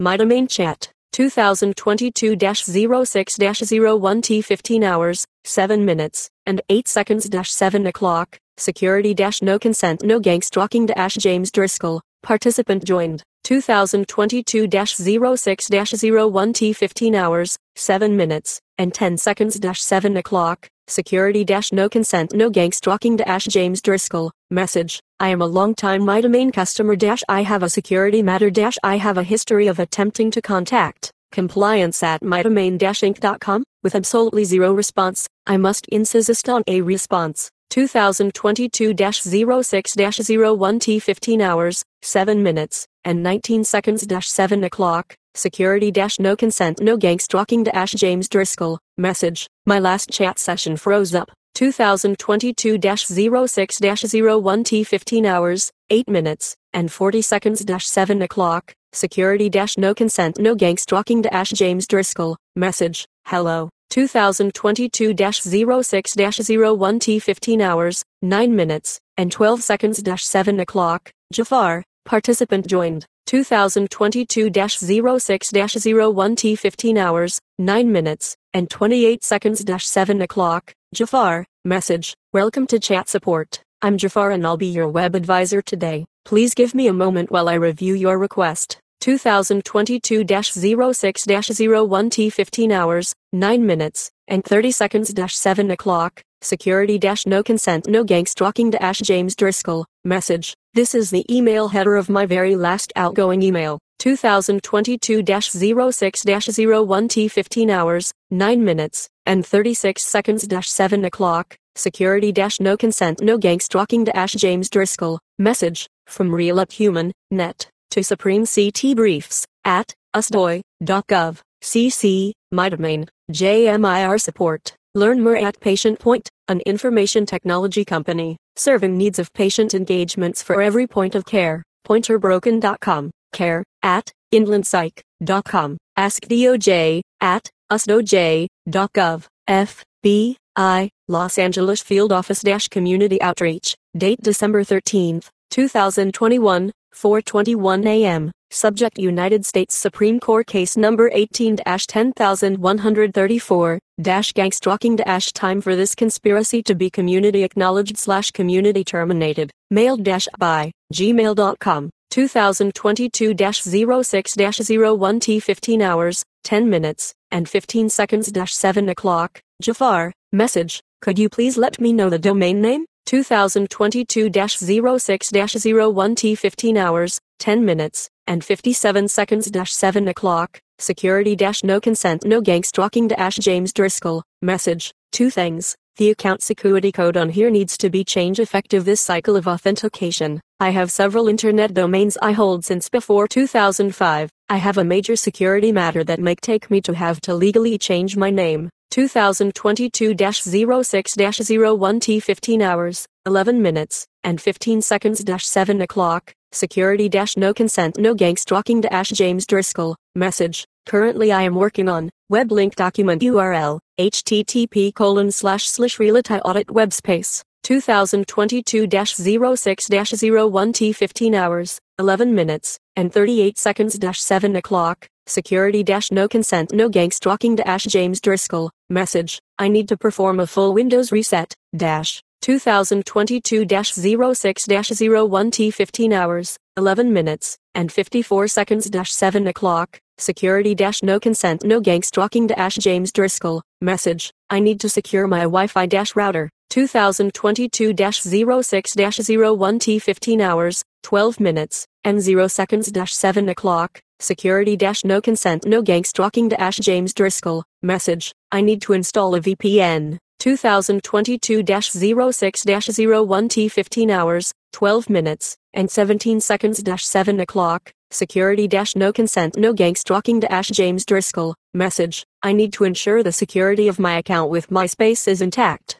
MyDomain Chat, 2022-06-01T 15 hours, 7 minutes, and 8 seconds 7 o'clock, security no consent no gang stalking James Driscoll, participant joined, 2022-06-01T 15 hours, 7 minutes, and 10 seconds 7 o'clock, security no consent no gang stalking James Driscoll, message, I am a long-time MyDomain customer I have a security matter I have a history of attempting to contact compliance at mydomain-inc.com, with absolutely zero response. I must insist on a response. 2022-06-01T 15 hours, 7 minutes, and 19 seconds 7 o'clock, security no consent no gang stalking James Driscoll, message, my last chat session froze up. 2022-06-01T 15 hours, 8 minutes, and 40 seconds 7 o'clock, security no consent no gang stalking James Driscoll, message, hello. 2022-06-01T 15 hours, 9 minutes, and 12 seconds 7 o'clock, Jafar, participant joined, 2022-06-01T 15 hours, 9 minutes, and 28 seconds 7 o'clock, Jafar, message, welcome to chat support. I'm Jafar and I'll be your web advisor today. Please give me a moment while I review your request. 2022-06-01T 15 hours, 9 minutes, and 30 seconds 7 o'clock, security no consent no gang stalking James Driscoll, message, this is the email header of my very last outgoing email, 2022-06-01T 15 hours, 9 minutes, and 36 seconds 7 o'clock, security no consent no gang stalking James Driscoll, message, from Real@Human, net. To Supreme CT Briefs, at usdoy.gov, cc, MyDomain, JMIR support. Learn more at PatientPoint, an information technology company, serving needs of patient engagements for every point of care. Pointerbroken.com, care, at inlandpsych.com, askdoj, at usdoj.gov, FBI, Los Angeles Field Office Community Outreach, date December 13, 2021. 4:21 a.m. Subject United States Supreme Court Case Number 18-10134, gang stalking time for this conspiracy to be community acknowledged/community terminated. Mailed by gmail.com. 2022-06-01T 15 hours, 10 minutes, and 15 seconds 7 o'clock, Jafar, message, could you please let me know the domain name? 2022-06-01T 15 hours, 10 minutes, and 57 seconds 7 o'clock, security no consent no gang stalking James Driscoll, message, 2 things. The account security code on here needs to be changed effective this cycle of authentication. I have several internet domains I hold since before 2005. I have a major security matter that may take me to have to legally change my name. 2022-06-01T 15 hours, 11 minutes, and 15 seconds 7 o'clock, security no consent no gang stalking James Driscoll, message, currently I am working on, web link document URL, http:// audit web space, 2022-06-01T 15 hours, 11 minutes, and 38 seconds 7 o'clock, security no consent no gang stalking James Driscoll, message, I need to perform a full Windows reset, 2022-06-01T 15 hours, 11 minutes, and 54 seconds 7 o'clock, security no consent no gang stalking James Driscoll, message, I need to secure my Wi-Fi router, 2022-06-01T 15 hours, 12 minutes, and 0 seconds 7 o'clock, security no consent no gang stalking James Driscoll, message, I need to install a VPN, 2022-06-01T 15 hours, 12 minutes, and 17 seconds 7 o'clock, security no consent no gang stalking James Driscoll, message, I need to ensure the security of my account with MySpace is intact,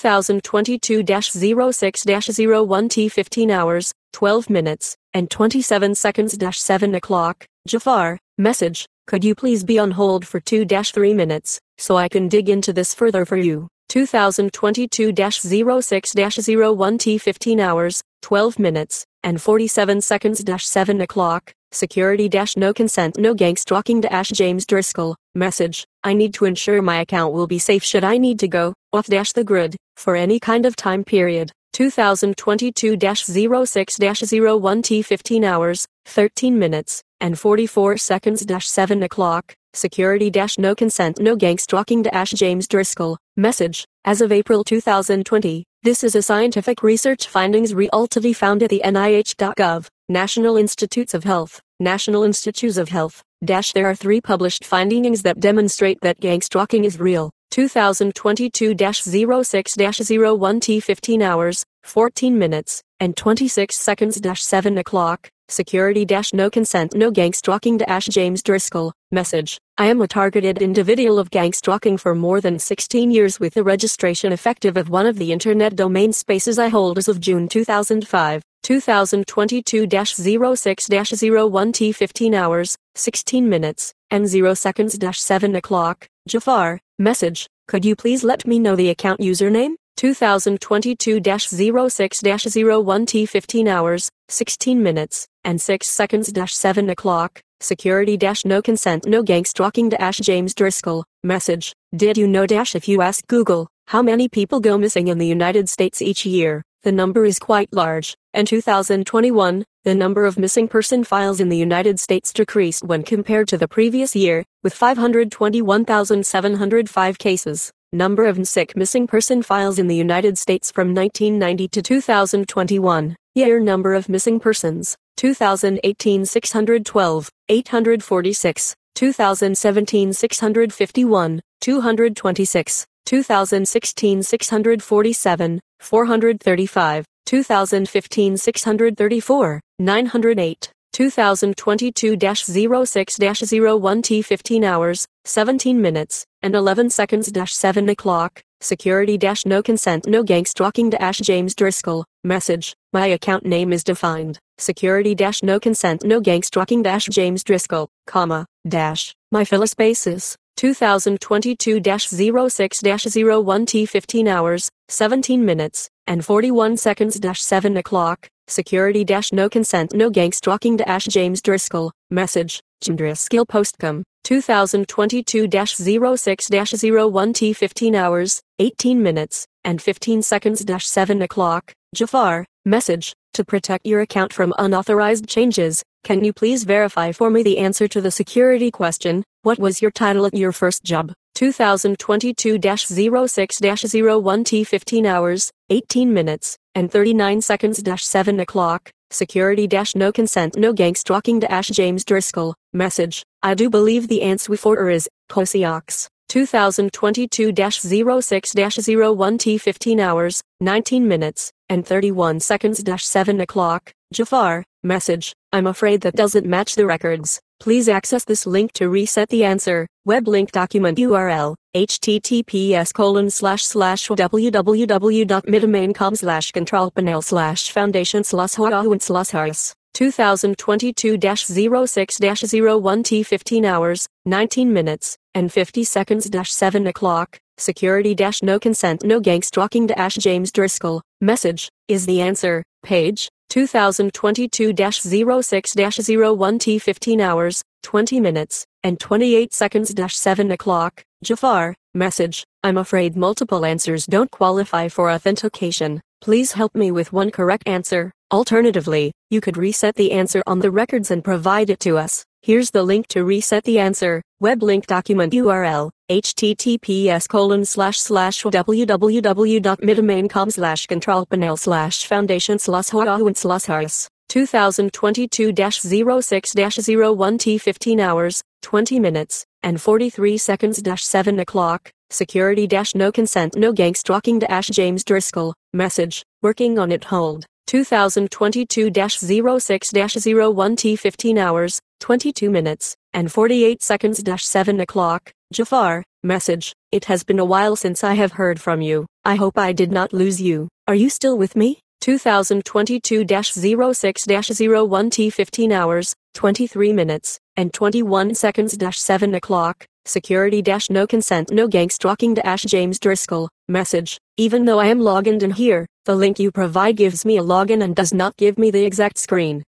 2022-06-01T 15 hours, 12 minutes, and 27 seconds 7 o'clock, Jafar, message, could you please be on hold for 2-3 minutes, so I can dig into this further for you. 2022-06-01T 15 hours, 12 minutes, and 47 seconds. 7 o'clock. Security no consent no gang stalking James Driscoll. Message. I need to ensure my account will be safe should I need to go off the grid for any kind of time period. 2022-06-01 15 hours, 13 minutes, and 44 seconds. 7 o'clock. Security no consent no gang stalking James Driscoll. Message. As of April 2020, this is a scientific research findings reality found at the NIH.gov, National Institutes of Health, National Institutes of Health. There are 3 published findings that demonstrate that gang stalking is real. 2022-06-01 15 hours, 14 minutes, and 26 seconds. 7 o'clock. Security no consent no gang stalking James Driscoll. Message. I am a targeted individual of gang stalking for more than 16 years with the registration effective of one of the internet domain spaces I hold as of June 2005. 2022-06-01 15 hours, 16 minutes, and 0 seconds. 7 o'clock. Jafar. Message. Could you please let me know the account username? 2022-06-01 15 hours, 16 minutes, and 6 seconds. 7 o'clock. Security no consent no gang stalking James Driscoll. Message. Did you know if you ask Google how many people go missing in the United States each year, the number is quite large. In 2021, the number of missing person files in the United States decreased when compared to the previous year, with 521,705 cases. Number of missing person files in the United States from 1990 to 2021. Year number of missing persons. 2018 612, 846. 2017 651, 226. 2016 647, 435. 2015 634, 908. 2022-06-01 15 hours, 17 minutes, and 11 seconds. 7 o'clock. Security no consent no gang stalking James Driscoll. Message. My account name is defined. Security no consent no gang stalking James Driscoll, comma, dash. My Philospaces. 2022-06-01 15 hours, 17 minutes, and 41 seconds. 7 o'clock. Security no consent no gang stalking James Driscoll. Message. Jim Driscoll postcom. 2022-06-01 15 hours, 18 minutes, and 15 seconds. 7 o'clock. Jafar. Message. To protect your account from unauthorized changes, can you please verify for me the answer to the security question? What was your title at your first job? 2022-06-01 15 hours, 18 minutes, and 39 seconds. 7 o'clock. Security no consent no gang stalking James Driscoll. Message. I do believe the answer for is Cosiox. 2022-06-01 15 hours, 19 minutes, and 31 seconds. 7 o'clock. Jafar. Message. I'm afraid that doesn't match the records. Please access this link to reset the answer. Web link document URL. https://www.middomaincom/controlpanel/foundation/hoahun/hars. 2022-06-01 15 hours, 19 minutes, and 50 seconds. 7 o'clock. Security no consent no gang stalking James Driscoll. Message. Is the answer page? 2022-06-01 15 hours, 20 minutes, and 28 seconds. 7 o'clock. Jafar. Message. I'm afraid multiple answers don't qualify for authentication. Please help me with one correct answer. Alternatively, you could reset the answer on the records and provide it to us. Here's the link to reset the answer. Web link document URL. https://www.middomaincom/controlpanel/foundation/hoahun/hars. 2022-06-01 15 hours, 20 minutes, and 43 seconds. 7 o'clock. Security no consent no gang stalking James Driscoll. Message. Working on it hold. 2022-06-01 15 hours, 22 minutes, and 48 seconds. 7 o'clock. Jafar. Message. It has been a while since I have heard from you. I hope I did not lose you. Are you still with me? 2022-06-01 15 hours, 23 minutes, and 21 seconds. 7 o'clock. security dash no consent no gang stalking dash James Driscoll. Message. Even though I am logged in here, the link you provide gives me a login and does not give me the exact screen.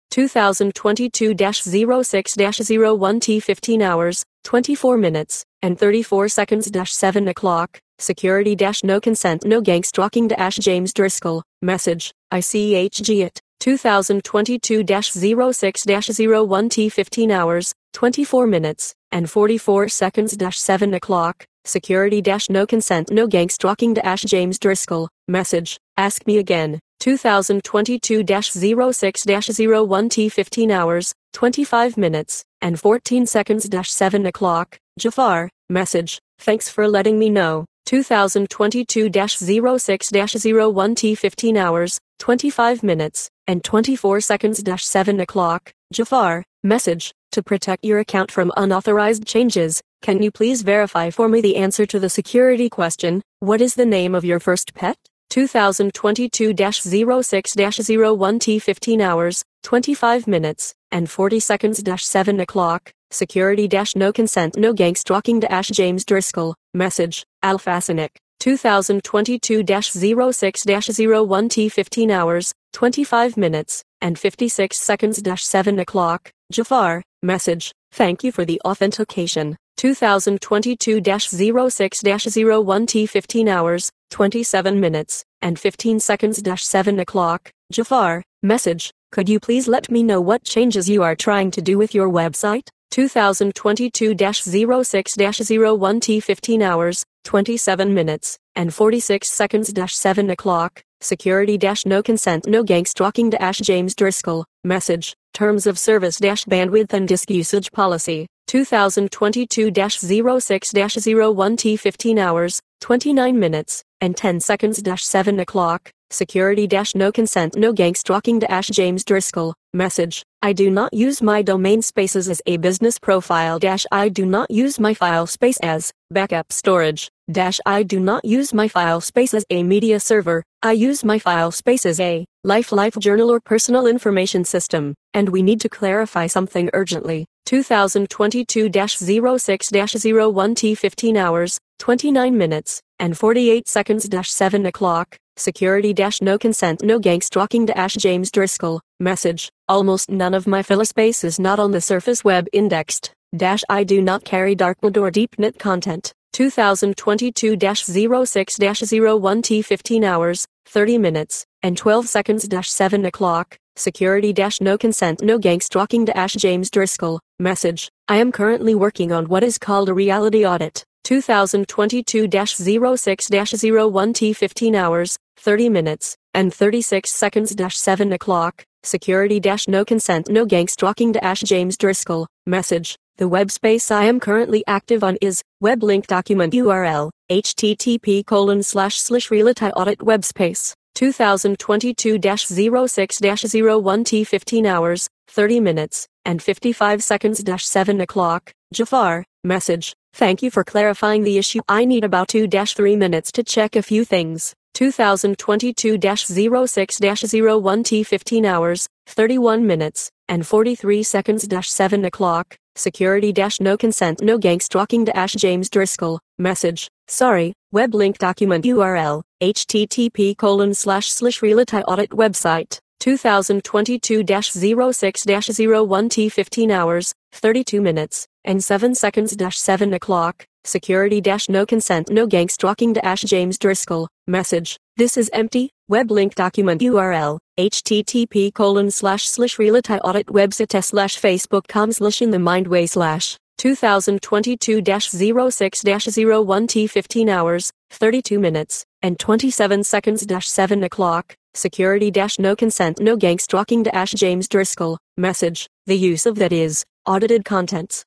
2022-06-01T 15 hours, 24 minutes, and 34 seconds 7 o'clock. Security dash no consent no gang stalking dash James Driscoll. Message. ICHG it. 2022-06-01T 15 hours, 24 minutes, and 44 seconds 7 o'clock. Security dash no consent no gang stalking dash James Driscoll. Message. Ask me again. 2022-06-01T 15 hours, 25 minutes, and 14 seconds 7 o'clock. Jafar. Message. Thanks for letting me know. 2022-06-01T 15 hours, 25 minutes, and 24 seconds 7 o'clock. Jafar. Message. To protect your account from unauthorized changes, can you please verify for me the answer to the security question? What is the name of your first pet? 2022-06-01T 15 hours, 25 minutes, and 40 seconds 7 o'clock. Security dash no consent no gang stalking dash James Driscoll. Message. Alphasonic. 2022-06-01T 15 hours, 25 minutes, and 56 seconds 7 o'clock. Jafar. Message. Thank you for the authentication. 2022-06-01T 15 hours, 27 minutes, and 15 seconds 7 o'clock. Jafar. Message. Could you please let me know what changes you are trying to do with your website? 2022-06-01T 15 hours, 27 minutes, and 46 seconds 7 o'clock. Security dash no consent no gang stalking dash James Driscoll. Message. Terms of service dash bandwidth and disk usage policy. 2022-06-01T 15 hours, 29 minutes, and 10 seconds 7 o'clock. Security dash no consent no gang stalking dash James Driscoll. Message. I do not use my domain spaces as a business profile dash I do not use my file space as backup storage dash I do not use my file space as a media server. I use my file space as a life journal or personal information system, and we need to clarify something urgently. 2022-06-01T 15 hours, 29 minutes, and 48 seconds 7 o'clock. Security dash no consent no gang stalking dash James Driscoll. Message. Almost none of my file space is not on the surface web indexed. Dash I do not carry darknet or deepnet content. 2022-06-01T 15 hours, 30 minutes, and 12 seconds 7 o'clock. Security dash no consent no gang stalking dash James Driscoll. Message. I am currently working on what is called a reality audit. 2022-06-01T 15 hours, 30 minutes, and 36 seconds 7 o'clock. Security dash no consent no gang stalking dash James Driscoll. Message. The web space I am currently active on is web link document URL http://reality audit web space 2022-06-01T 15 hours, 30 minutes, and 55 seconds 7 o'clock. Jafar. Message. Thank you for clarifying the issue. I need about 2-3 minutes to check a few things. 2022-06-01T 15 hours, 31 minutes, and 43 seconds 7 o'clock. Security dash no consent no gang stalking dash James Driscoll. Message. Sorry, web link document URL http://reality audit website 2022-06-01T 15 hours, 32 minutes, and 7 seconds 7 o'clock. Security dash no consent no gang stalking dash James Driscoll. Message. This is empty. Web link document URL http://reality audit website/facebook.com/in-the-mindway/ 2022-06-01T 15 hours, 32 minutes, and 27 seconds 7 o'clock. Security dash no consent no gang stalking dash James Driscoll. Message. The use of that is audited contents.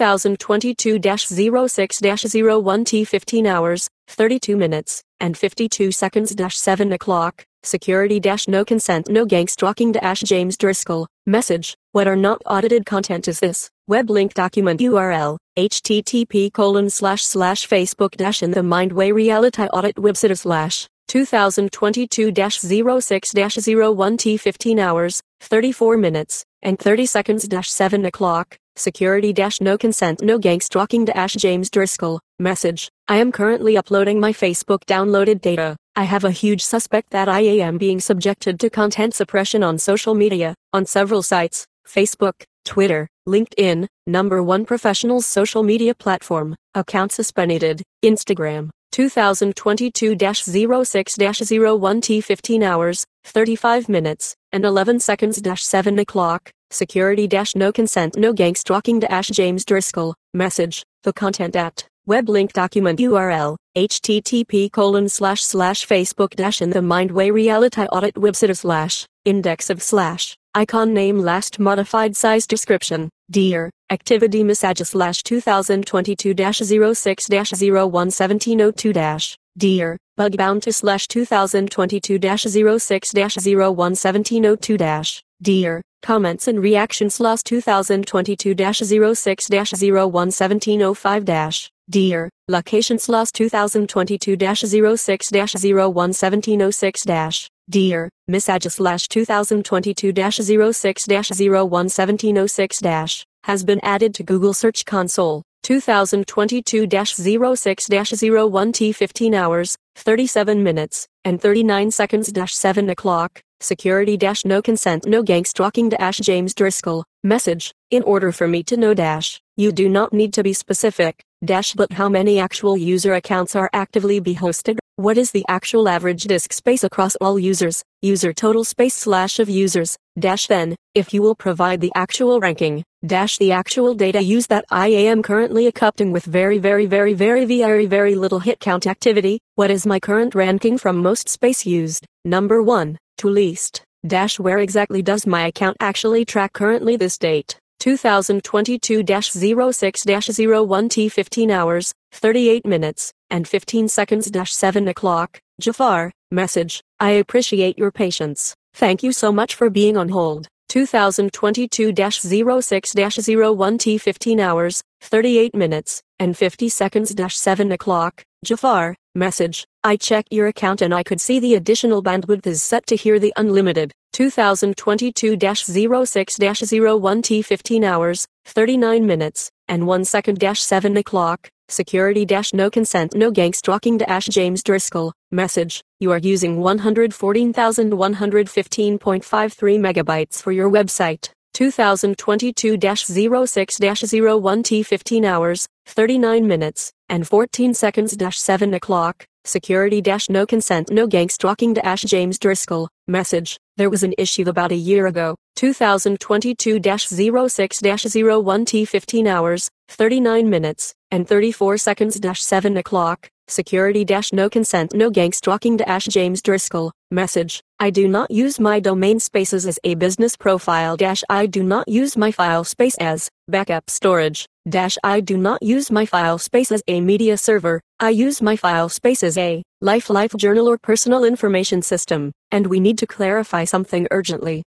2022-06-01T 15 hours, 32 minutes, and 52 seconds 7 o'clock. Security dash no consent no gang stalking dash James Driscoll. Message. What are not audited content is this web link document URL http://facebook-in-the-mindway reality audit website/ 2022-06-01T 15 hours, 34 minutes, and 30 seconds 7 o'clock. security dash no consent no gang stalking dash James Driscoll. Message: I am currently uploading my Facebook downloaded data. I have a huge suspect that I am being subjected to content suppression on social media, on several sites, Facebook, Twitter, LinkedIn, number 1 professional social media platform, account suspended, Instagram, 2022-06-01 15 hours, 35 minutes, and 11 seconds 7 o'clock, security no consent no gang stalking James Driscoll. Message: the content at web link document URL http://facebook in the mindway reality audit website index of icon name last modified size description dear activity message 2022-06-01 dear bug bounty 2022-06-01 dear comments and reactions 2022-06-01 dear location 2022-06-01 dear message 2022-06-01 has been added to Google Search Console. 2022-06-01 15 hours, 37 minutes, and 39 seconds 7 o'clock, security no consent no gang stalking James Driscoll. Message: in order for me to know you do not need to be specific, but how many actual user accounts are actively be hosted? What is the actual average disk space across all users, user total space / of users, then, if you will provide the actual ranking, the actual data use that I am currently accompanying with very little hit count activity, what is my current ranking from most space used, number 1, to least, where exactly does my account actually track currently this date? 2022-06-01 15 hours, 38 minutes, and 15 seconds 7 o'clock, Jafar. Message: I appreciate your patience. Thank you so much for being on hold. 2022-06-01 15 hours, 38 minutes, and 50 seconds 7 o'clock, Jafar. Message: I checked your account and I could see the additional bandwidth is set to hear the unlimited. 2022-06-01 15 hours, 39 minutes, and 1 second 7 o'clock, security no consent no gang stalking James Driscoll. Message: you are using 114,115.53 megabytes for your website. 2022-06-01 15 hours, 39 minutes, and 14 seconds 7 o'clock, security no consent no gang stalking James Driscoll. Message: there was an issue about a year ago. 2022-06-01 15 hours, 39 minutes, and 34 seconds 7 o'clock, security no consent no gang stalking James Driscoll. Message: I do not use my domain spaces as a business profile I do not use my file space as backup storage I do not use my file space as a media server. I use my file space as a life journal or personal information system, and we need to clarify something urgently.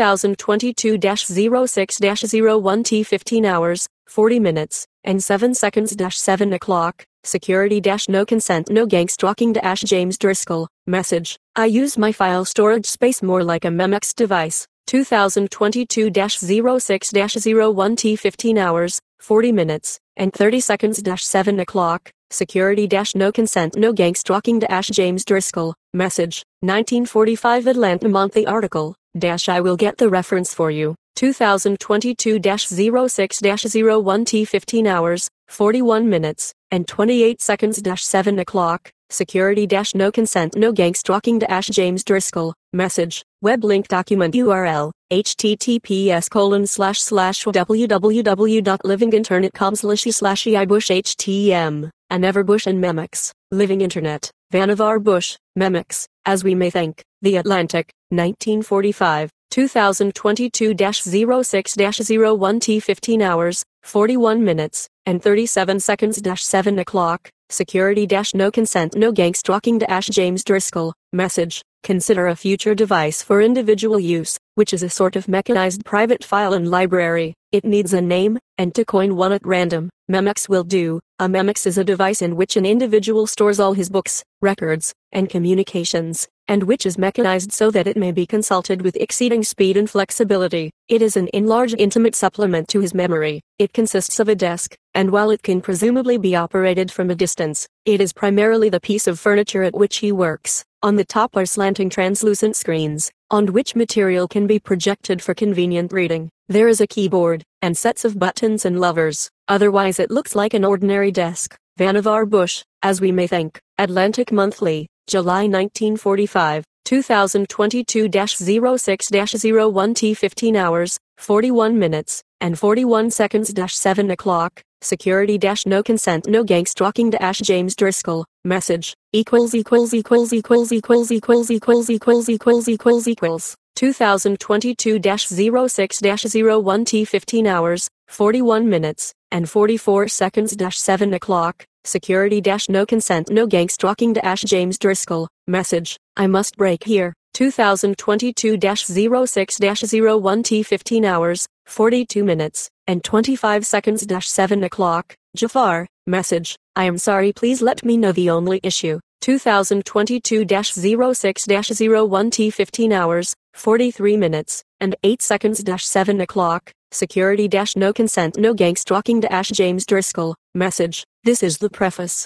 2022-06-01 15 hours, 40 minutes, and 7 seconds 7 o'clock, security no consent no gang stalking James Driscoll. Message: I use my file storage space more like a Memex device. 2022-06-01 15 hours, 40 minutes, and 30 seconds 7 o'clock, security no consent no gang stalking James Driscoll. Message: 1945 Atlanta Monthly article, I will get the reference for you. 2022-06-01 15 hours, 41 minutes, and 28 seconds 7 o'clock, security no consent no gang stalking James Driscoll. Message: web link document URL https://www.livinginternet.com/eibush.htm Vannevar Bush and Memex, Living Internet, Vannevar Bush, Memex, As We May Think, The Atlantic, 1945, 2022-06-01 15 hours, 41 minutes, and 37 seconds 7 o'clock, security no consent no gang stalking James Driscoll. Message: consider a future device for individual use, which is a sort of mechanized private file and library. It needs a name, and to coin one at random, Memex will do. A Memex is a device in which an individual stores all his books, records, and communications, and which is mechanized so that it may be consulted with exceeding speed and flexibility. It is an enlarged intimate supplement to his memory. It consists of a desk, and while it can presumably be operated from a distance, it is primarily the piece of furniture at which he works. On the top are slanting translucent screens, on which material can be projected for convenient reading. There is a keyboard, and sets of buttons and levers. Otherwise it looks like an ordinary desk. Vannevar Bush, as we may think. Atlantic Monthly, July 1945, 2022-06-01 15 hours, 41 minutes, and 41 seconds 7 o'clock. Security no consent no gangstalking James Driscoll. Message 2022-06-01 15 hours, 41 minutes, and 44 seconds 7 o'clock. Security no consent no gangstalking James Driscoll. Message, I must break here. 2022-06-01 15 hours, 42 minutes, and 25 seconds 7 o'clock. Jafar. Message, I am sorry, please let me know the only issue. 2022-06-01 15 hours, 43 minutes, and 8 seconds 7 o'clock. Security no consent no gangstalking James Driscoll. Message, this is the preface.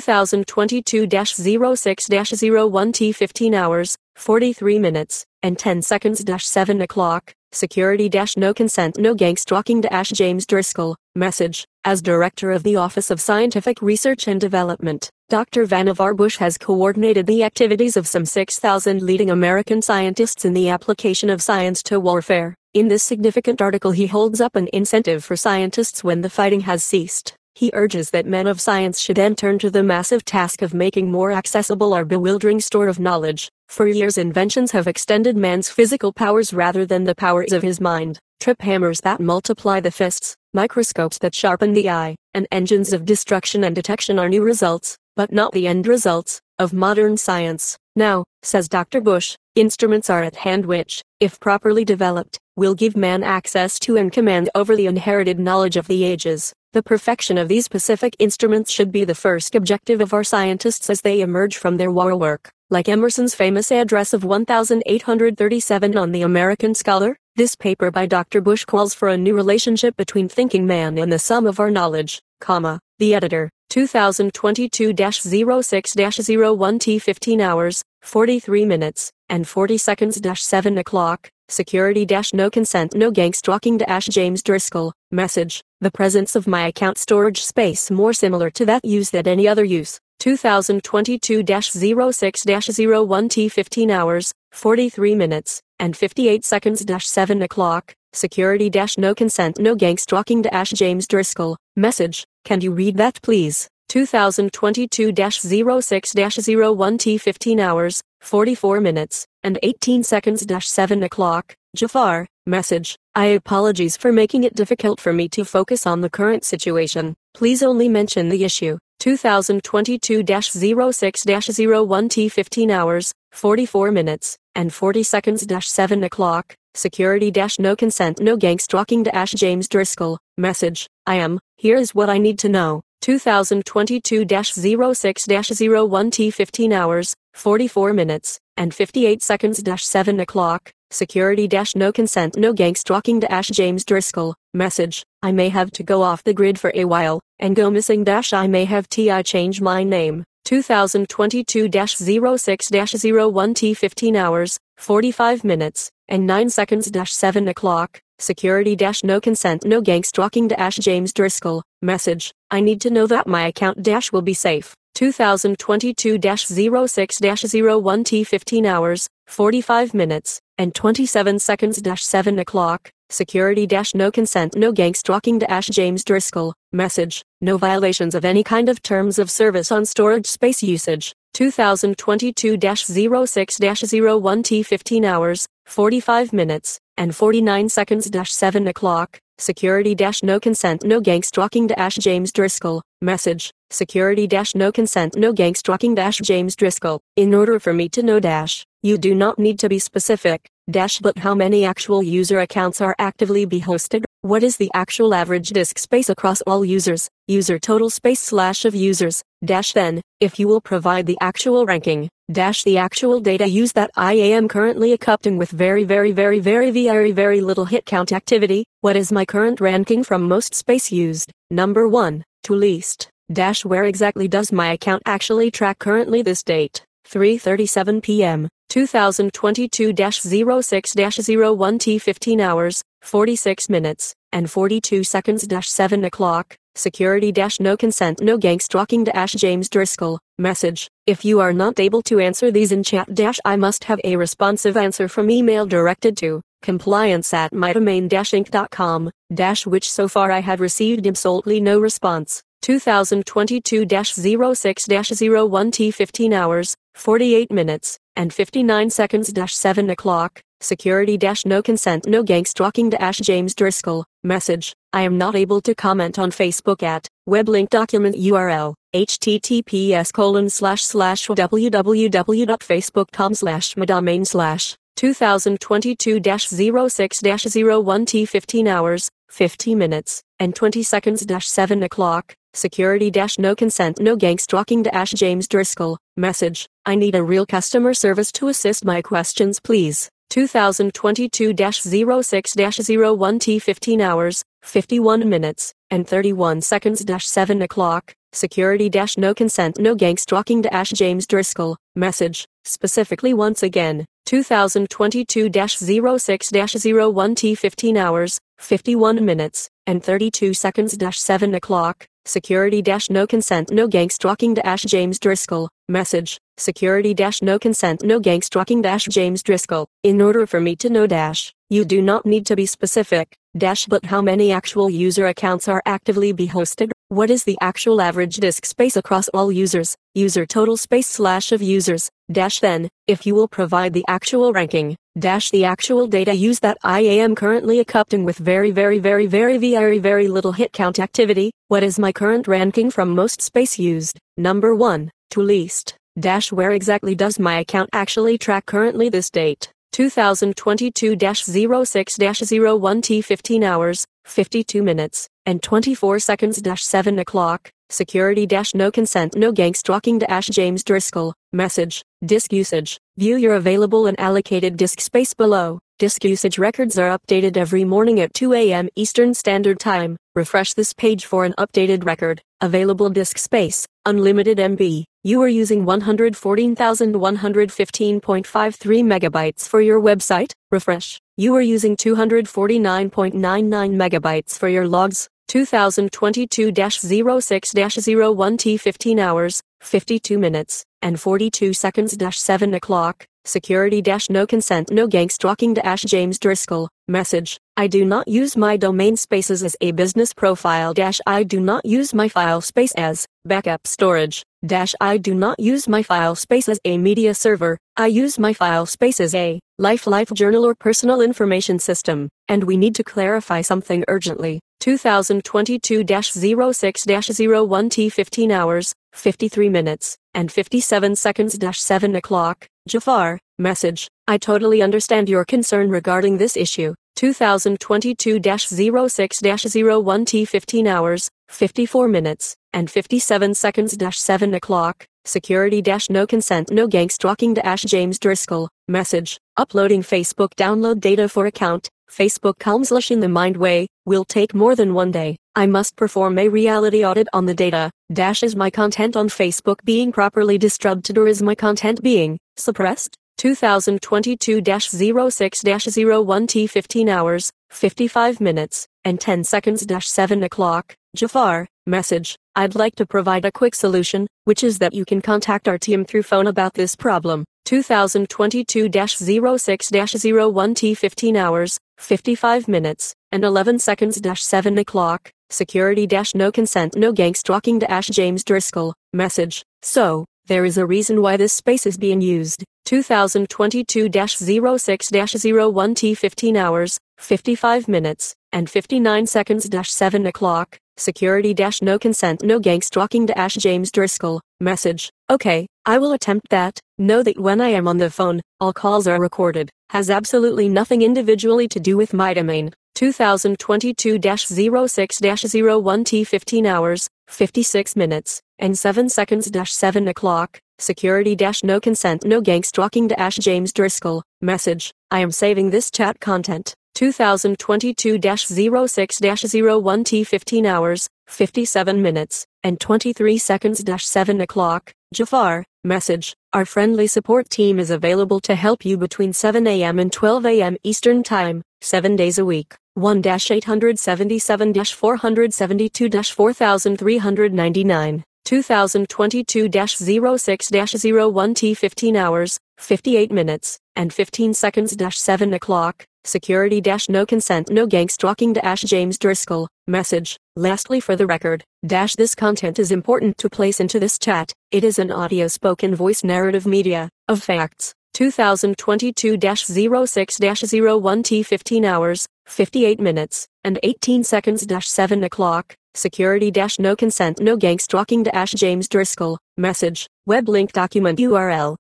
2022-06-01 15 hours, 43 minutes, and 10 seconds 7 o'clock. Security no consent no gangstalking James Driscoll. Message, as Director of the Office of Scientific Research and Development, Dr. Vannevar Bush has coordinated the activities of some 6,000 leading American scientists in the application of science to warfare. In this significant article he holds up an incentive for scientists when the fighting has ceased. He urges that men of science should then turn to the massive task of making more accessible our bewildering store of knowledge. For years inventions have extended man's physical powers rather than the powers of his mind. Trip hammers that multiply the fists, microscopes that sharpen the eye, and engines of destruction and detection are new results, but not the end results, of modern science. Now, says Dr. Bush, instruments are at hand which, if properly developed, will give man access to and command over the inherited knowledge of the ages. The perfection of these specific instruments should be the first objective of our scientists as they emerge from their war work. Like Emerson's famous address of 1837 on the American Scholar, this paper by Dr. Bush calls for a new relationship between thinking man and the sum of our knowledge, the editor, 2022-06-01 15 hours, 43 minutes, and 40 seconds 7 o'clock. Security no consent no gangstalking James Driscoll. Message, the presence of my account storage space more similar to that used at any other use. 2022-06-01 15 hours, 43 minutes, and 58 seconds 7 o'clock. Security no consent no gangstalking James Driscoll. Message, can you read that please? 2022-06-01 15 hours, 44 minutes, and 18 seconds 7 o'clock. Jafar. Message, I apologize for making it difficult for me to focus on the current situation. Please only mention the issue. 2022-06-01 15 hours, 44 minutes, and 40 seconds 7 o'clock. Security no consent no gangstalking James Driscoll. Message, I am, here is what I need to know. 2022-06-01 15 hours, 44 minutes, and 58 seconds 7 o'clock. Security no consent no gangstalking James Driscoll. Message, I may have to go off the grid for a while, and go missing I may have to change my name. 2022-06-01 15 hours, 45 minutes, and 9 seconds 7 o'clock. Security no consent no gangstalking James Driscoll. Message, I need to know that my account will be safe. 2022-06-01 15 hours, 45 minutes, and 27 seconds 7 o'clock. Security no consent no gangstalking James Driscoll. Message, no violations of any kind of terms of service on storage space usage. 2022-06-01 15 hours, 45 minutes, and 49 seconds 7 o'clock. Security no consent no gangstalking James Driscoll. Message, security no consent no gangstalking James Driscoll. In order for me to know you do not need to be specific, but how many actual user accounts are actively be hosted? What is the actual average disk space across all users? User total space / of users, then, if you will provide the actual ranking, The actual data used that I am currently accompanying with very little hit count activity. What is my current ranking from most space used? Number 1 to least. Where exactly does my account actually track currently this date? 3:37 p.m. 2022-06-01 15 hours, 46 minutes, and 42 seconds 7 o'clock. Security no consent no gang stalking James Driscoll. Message. If you are not able to answer these in chat I must have a responsive answer from email directed to compliance@mydomain-inc.com, which so far I have received absolutely no response. 2022-06-01 15 hours, 48 minutes, and 59 seconds 7 o'clock. Security no consent no gang stalking James Driscoll. Message. I am not able to comment on Facebook at web link document URL https://www.facebook.com/mydomain/ 2022-06-01 15 hours, 50 minutes, and 20 seconds 7 o'clock. Security no consent no gang stalking James Driscoll. Message. I need a real customer service to assist my questions please. 2022-06-01 15 hours, 51 minutes, and 31 seconds 7 o'clock. Security no consent no gang stalking James Driscoll. Message. Specifically once again. 2022-06-01 15 hours, 51 minutes, and 32 seconds 7 o'clock. Security no consent no gang stalking James Driscoll. Message. Security no consent no gang stalking James Driscoll. In order for me to know you do not need to be specific but how many actual user accounts are actively be hosted? What is the actual average disk space across all users? User total space / of users then, if you will provide the actual ranking the actual data used that I am currently accompanying with very little hit count activity. What is my current ranking from most space used? Number 1 to least. Where exactly does my account actually track currently this date? 2022-06-01 15 hours, 52 minutes, and 24 seconds 7 o'clock. Security no consent no gang stalking James Driscoll. Message. Disk usage. View your available and allocated disk space below. Disk usage records are updated every morning at 2 a.m. Eastern Standard Time. Refresh this page for an updated record. Available disk space, unlimited MB. You are using 114,115.53 megabytes for your website. Refresh. You are using 249.99 megabytes for your logs. 2022-06-01 15 hours, 52 minutes, and 42 seconds 7 o'clock. Security no consent no gang stalking James Driscoll. Message. I do not use my domain spaces as a business profile I do not use my file space as backup storage I do not use my file space as a media server. I use my file space as a life journal or personal information system. And we need to clarify something urgently. 2022-06-01 15 hours, 53 minutes, and 57 seconds 7 o'clock. Jafar. Message. I totally understand your concern regarding this issue. 2022-06-01 15 hours, 54 minutes, and 57 seconds 7 o'clock. Security no consent no gang stalking James Driscoll. Message. Uploading Facebook download data for account. Facebook comes in the mind way, will take more than 1 day. I must perform a reality audit on the data. Is my content on Facebook being properly distributed or is my content being suppressed? 2022-06-01 15 hours, 55 minutes, and 10 seconds 7 o'clock. Jafar. Message. I'd like to provide a quick solution, which is that you can contact our team through phone about this problem. 2022-06-01 15 hours, 55 minutes, and 11 seconds 7 o'clock. Security no consent no gang stalking James Driscoll. Message. So, there is a reason why this space is being used. 2022-06-01 15 hours, 55 minutes, and 59 seconds 7 o'clock. Security no consent no gang stalking James Driscoll. Message. Okay, I will attempt that. Know that when I am on the phone, all calls are recorded. Has absolutely nothing individually to do with my domain. 2022-06-01 15 hours, 56 minutes, and 7 seconds 7 o'clock. security dash no consent no gang stalking dash James Driscoll. Message, I am saving this chat content. 2022-06-01 15 hours, 57 minutes, and 23 seconds 7 o'clock. Jafar. Message, our friendly support team is available to help you between 7 a.m. and 12 a.m. Eastern Time, 7 days a week. 1-877-472-4399. 2022-06-01 15 hours, 58 minutes, and 15 seconds 7 o'clock. Security no consent no gang stalking James Driscoll. Message, lastly for the record, this content is important to place into this chat. It is an audio spoken voice narrative media of facts. 2022-06-01 15 hours, 58 minutes, and 18 seconds 7 o'clock. Security no consent no gang stalking James Driscoll. Message, web link document URL,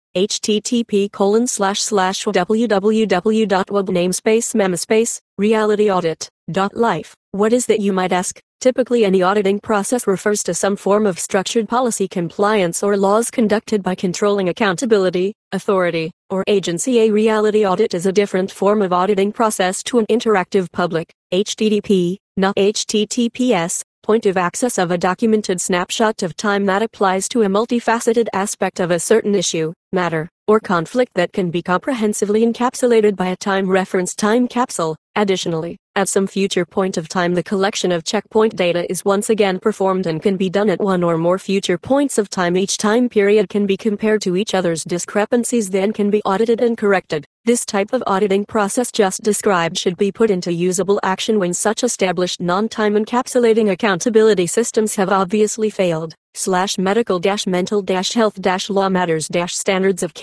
http://www.webnamespace realityaudit.life. What is that, you might ask? Typically, any auditing process refers to some form of structured policy compliance or laws conducted by controlling accountability, authority, or agency. A reality audit is a different form of auditing process to an interactive public, HTTP, not HTTPS, point of access of a documented snapshot of time that applies to a multifaceted aspect of a certain issue, matter, or conflict that can be comprehensively encapsulated by a time-referenced time capsule. Additionally, at some future point of time, the collection of checkpoint data is once again performed and can be done at one or more future points of time. Each time period can be compared to each other's discrepancies, then can be audited and corrected. This type of auditing process just described should be put into usable action when such established non-time encapsulating accountability systems have obviously failed. /medical-mental-health-law matters-standards of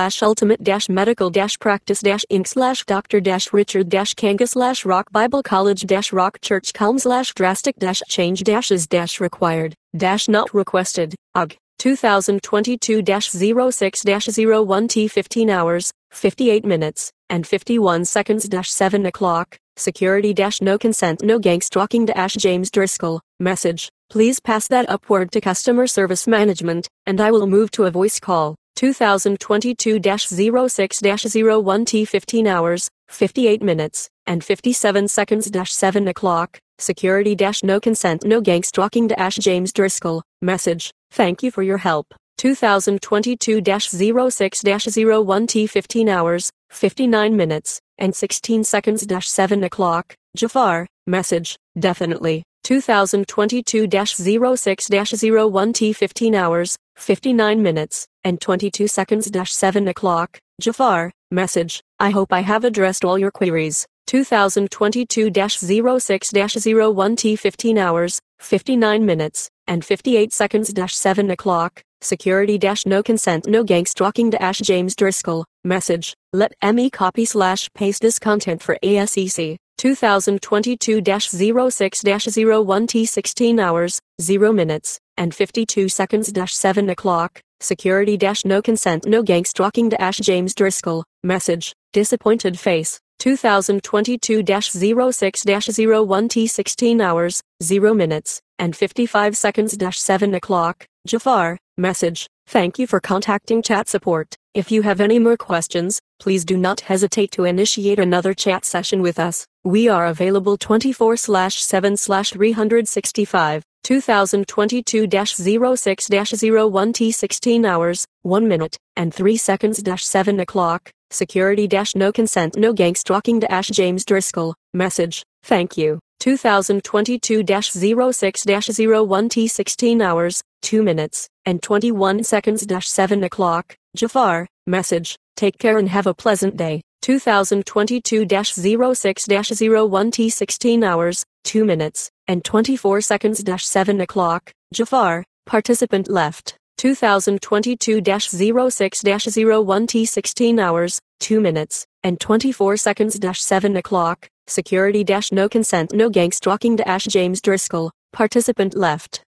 care/ultimate-medical-practice-inc/Dr-Richard-Kanga/Rock Bible College-Rock Church Calm/drastic-change-is-required -not requested. UG 2022-06-01 15 hours, 58 minutes, and 51 seconds 7 o'clock. Security no consent no gang stalking James Driscoll. Message, please pass that upward to customer service management, and I will move to a voice call. 2022-06-01 15 hours, 58 minutes, and 57 seconds 7 o'clock. Security no consent no gang stalking James Driscoll. Message, thank you for your help. 2022-06-01 15 hours, 59 minutes, and 16 seconds 7 o'clock. Jafar. Message, definitely. 2022-06-01 15 hours, 59 minutes, and 22 seconds 7 o'clock. Jafar. Message, I hope I have addressed all your queries. 2022-06-01 15 hours, 59 minutes, and 58 seconds 7 o'clock. Security no consent no gang stalking James Driscoll. Message, let me copy/paste this content for ASEC. 2022-06-01 16 hours, 0 minutes, and 52 seconds 7 o'clock. Security no consent no gang stalking James Driscoll. Message, disappointed face. 2022-06-01 16 hours, 0 minutes, and 55 seconds 7 o'clock. Jafar. Message, thank you for contacting chat support. If you have any more questions, please do not hesitate to initiate another chat session with us. We are available 24/7/365. 2022-06-01 16 hours, 1 minute, and 3 seconds 7 o'clock. Security no consent no gang stalking James Driscoll. Message, thank you. 2022-06-01 16 hours, 2 minutes, and 21 seconds 7 o'clock. Jafar. Message, take care and have a pleasant day. 2022-06-01 16 hours, 2 minutes, and 24 seconds 7 o'clock. Jafar. Participant left. 2022-06-01 16 hours, 2 minutes, and 24 seconds 7 o'clock. Security no consent no gang stalking James Driscoll. Participant left.